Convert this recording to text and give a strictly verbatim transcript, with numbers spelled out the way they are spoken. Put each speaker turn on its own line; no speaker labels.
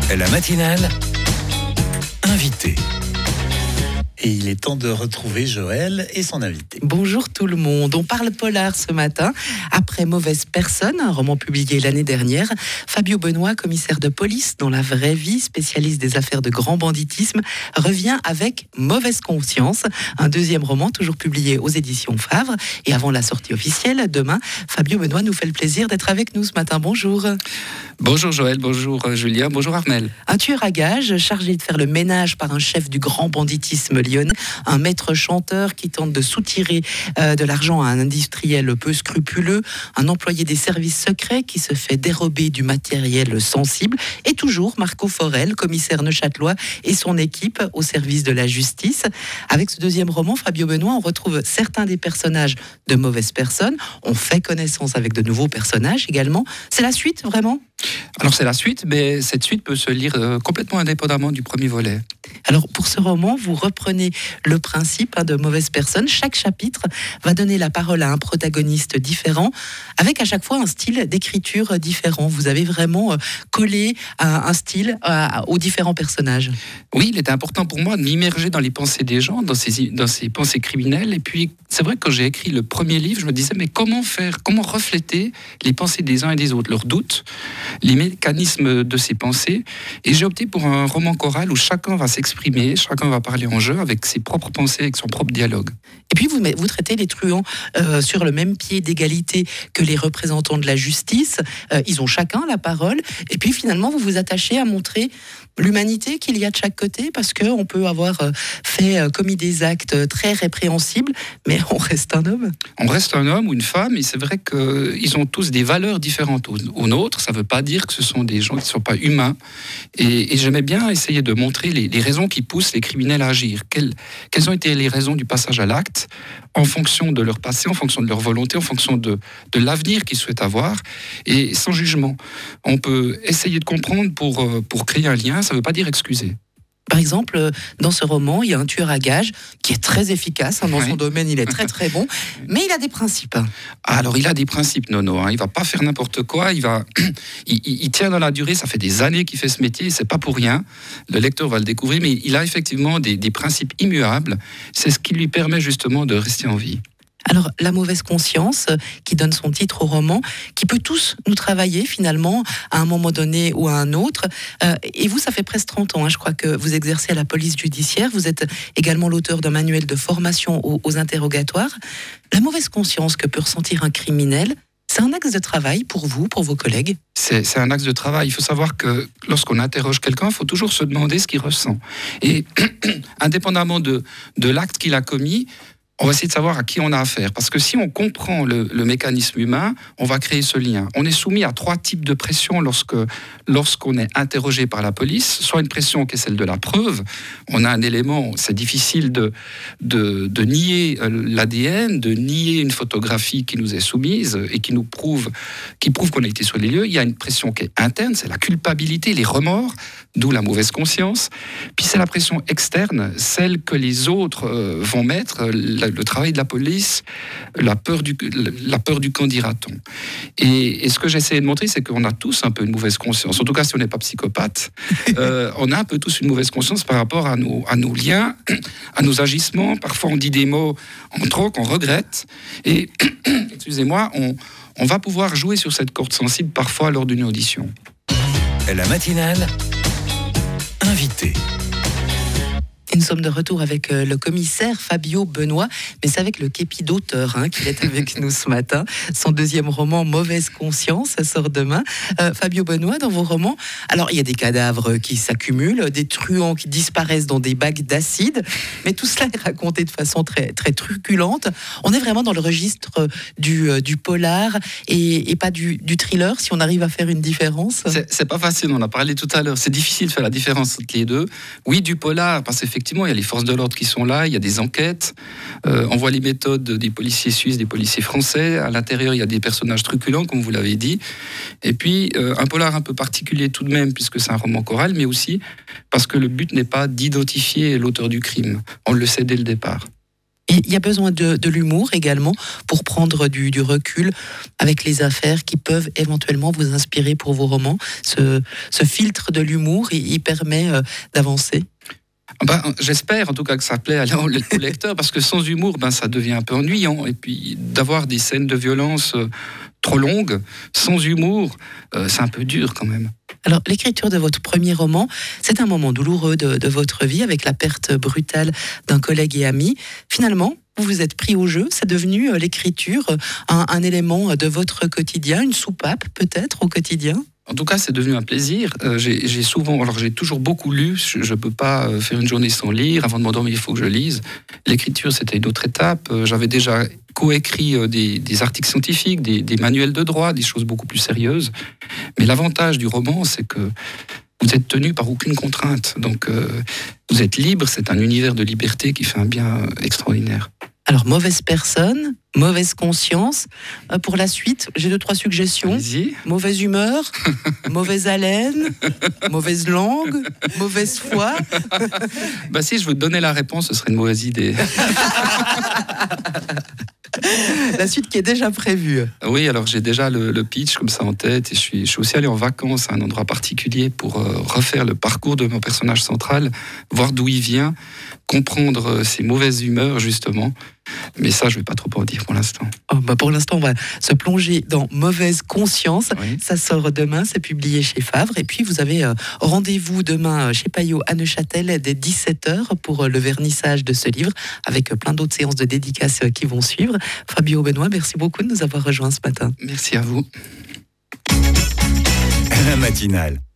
La matinale, invité.
Et il est temps de retrouver Joël et son invité.
Bonjour tout le monde. On parle polar ce matin. Après Mauvaise personne, un roman publié l'année dernière, Fabio Benoît, commissaire de police dans la vraie vie, spécialiste des affaires de grand banditisme, revient avec Mauvaise conscience, un deuxième roman toujours publié aux éditions Favre. Et avant la sortie officielle, demain, Fabio Benoît nous fait le plaisir d'être avec nous ce matin. Bonjour.
Bonjour Joël, bonjour Julien, bonjour Armel.
Un tueur à gages chargé de faire le ménage par un chef du grand banditisme lyonnais, un maître chanteur qui tente de soutirer euh, de l'argent à un industriel peu scrupuleux, un employé des services secrets qui se fait dérober du matériel sensible, et toujours Marco Forel, commissaire neuchâtelois, et son équipe au service de la justice. Avec ce deuxième roman, Fabio Benoît, on retrouve certains des personnages de Mauvaise personne, on fait connaissance avec de nouveaux personnages également. C'est la suite, vraiment ?
Alors c'est la suite, mais cette suite peut se lire euh, complètement indépendamment du premier volet.
Alors pour ce roman, vous reprenez le principe hein, de Mauvaise personne. Chaque chapitre va donner la parole à un protagoniste différent, avec à chaque fois un style d'écriture différent. Vous avez vraiment euh, collé à un style à, à, aux différents personnages.
Oui, il était important pour moi de m'immerger dans les pensées des gens, dans ces, dans ces pensées criminelles. Et puis c'est vrai que quand j'ai écrit le premier livre, je me disais mais comment faire, comment refléter les pensées des uns et des autres, leurs doutes, les mécanismes de ces pensées. Et j'ai opté pour un roman choral où chacun va s'exprimer, chacun va parler en jeu avec ses propres pensées, avec son propre dialogue.
Et puis vous, vous traitez les truands euh, sur le même pied d'égalité que les représentants de la justice. Euh, ils ont chacun la parole. Et puis finalement, vous vous attachez à montrer l'humanité qu'il y a de chaque côté, parce qu'on peut avoir euh, fait, euh, commis des actes très répréhensibles, mais on reste un homme.
On reste un homme ou une femme, et c'est vrai qu'ils ont tous des valeurs différentes aux, aux nôtres. Ça ne veut pas dire que ce sont des gens qui ne sont pas humains. Et, et j'aimais bien essayer de montrer les, les raisons qui poussent les criminels à agir. Quelles, quelles ont été les raisons du passage à l'acte, en fonction de leur passé, en fonction de leur volonté, en fonction de, de l'avenir qu'ils souhaitent avoir, et sans jugement. On peut essayer de comprendre pour, pour créer un lien, ça ne veut pas dire excuser.
Par exemple, dans ce roman, il y a un tueur à gages qui est très efficace. Hein, dans oui. son domaine, il est très très bon. Mais il a des principes.
Alors, il a des principes, Nono. Hein. Il ne va pas faire n'importe quoi. Il, va... il, il, il tient dans la durée. Ça fait des années qu'il fait ce métier. Ce n'est pas pour rien. Le lecteur va le découvrir. Mais il a effectivement des, des principes immuables. C'est ce qui lui permet justement de rester en vie.
Alors, la mauvaise conscience, qui donne son titre au roman, qui peut tous nous travailler finalement, à un moment donné ou à un autre. Euh, et vous, ça fait presque trente ans, hein, je crois que vous exercez à la police judiciaire. Vous êtes également l'auteur d'un manuel de formation aux, aux interrogatoires. La mauvaise conscience que peut ressentir un criminel, c'est un axe de travail pour vous, pour vos collègues ?
C'est, c'est un axe de travail. Il faut savoir que lorsqu'on interroge quelqu'un, il faut toujours se demander ce qu'il ressent. Et indépendamment de, de l'acte qu'il a commis, on va essayer de savoir à qui on a affaire. Parce que si on comprend le, le mécanisme humain, on va créer ce lien. On est soumis à trois types de pression lorsque, lorsqu'on est interrogé par la police. Soit une pression qui est celle de la preuve. On a un élément, c'est difficile de, de, de nier l'A D N, de nier une photographie qui nous est soumise et qui nous prouve, qui prouve qu'on a été sur les lieux. Il y a une pression qui est interne, c'est la culpabilité, les remords, d'où la mauvaise conscience. Puis c'est la pression externe, celle que les autres euh, vont mettre, la, le travail de la police, la peur du, la peur du qu'en dira-t-on. Et, et ce que j'essaie de montrer, c'est qu'on a tous un peu une mauvaise conscience. En tout cas, si on n'est pas psychopathe, euh, on a un peu tous une mauvaise conscience par rapport à nos, à nos liens, à nos agissements. Parfois, on dit des mots en trop qu'on regrette. Et, excusez-moi, on, on va pouvoir jouer sur cette corde sensible parfois lors d'une audition.
La matinale, invité.
Nous sommes de retour avec le commissaire Fabio Benoît, mais c'est avec le képi d'auteur hein, qu'il est avec nous ce matin. Son deuxième roman, Mauvaise conscience, ça sort demain. Euh, Fabio Benoît, dans vos romans, alors il y a des cadavres qui s'accumulent, des truands qui disparaissent dans des bacs d'acide, mais tout cela est raconté de façon très, très truculente. On est vraiment dans le registre du, du polar et, et pas du, du thriller, si on arrive à faire une différence.
C'est, c'est pas facile, on en a parlé tout à l'heure. C'est difficile de faire la différence entre les deux. Oui, du polar, parce qu'effectivement, il y a les forces de l'ordre qui sont là, il y a des enquêtes, euh, on voit les méthodes des policiers suisses, des policiers français, à l'intérieur il y a des personnages truculents comme vous l'avez dit, et puis euh, un polar un peu particulier tout de même puisque c'est un roman choral, mais aussi parce que le but n'est pas d'identifier l'auteur du crime, on le sait dès le départ.
Il y a besoin de, de l'humour également pour prendre du, du recul avec les affaires qui peuvent éventuellement vous inspirer pour vos romans. Ce, ce filtre de l'humour, il, il permet euh, d'avancer.
Ben, j'espère en tout cas que ça plaît au lecteur, parce que sans humour, ben, ça devient un peu ennuyant. Et puis d'avoir des scènes de violence euh, trop longues, sans humour, euh, c'est un peu dur quand même.
Alors, l'écriture de votre premier roman, c'est un moment douloureux de, de votre vie, avec la perte brutale d'un collègue et ami. Finalement, vous vous êtes pris au jeu, c'est devenu euh, l'écriture, un, un élément de votre quotidien, une soupape peut-être au quotidien ?
En tout cas, c'est devenu un plaisir. Euh, j'ai, j'ai souvent, alors j'ai toujours beaucoup lu. Je ne peux pas faire une journée sans lire. Avant de m'endormir, il faut que je lise. L'écriture, c'était une autre étape. Euh, j'avais déjà coécrit euh, des, des articles scientifiques, des, des manuels de droit, des choses beaucoup plus sérieuses. Mais l'avantage du roman, c'est que vous êtes tenu par aucune contrainte. Donc, euh, vous êtes libre. C'est un univers de liberté qui fait un bien extraordinaire.
Alors, mauvaise personne, mauvaise conscience. Euh, pour la suite, j'ai deux, trois suggestions.
Allez-y.
Mauvaise humeur, mauvaise haleine, mauvaise langue, mauvaise foi.
Bah si je vous donnais la réponse, ce serait une mauvaise idée.
La suite qui est déjà prévue.
Oui, alors j'ai déjà le, le pitch comme ça en tête, et je suis, je suis aussi allé en vacances à un endroit particulier pour euh, refaire le parcours de mon personnage central, voir d'où il vient, comprendre euh, ses mauvaises humeurs justement. Mais ça, je ne vais pas trop en dire pour l'instant.
Oh, bah pour l'instant, on va se plonger dans Mauvaise conscience.
Oui.
Ça sort demain, c'est publié chez Favre. Et puis, vous avez euh, rendez-vous demain chez Payot à Neuchâtel dès dix-sept heures pour euh, le vernissage de ce livre, avec euh, plein d'autres séances de dédicaces euh, qui vont suivre. Fabio Benoît, merci beaucoup de nous avoir rejoints ce matin.
Merci à vous.
La matinale.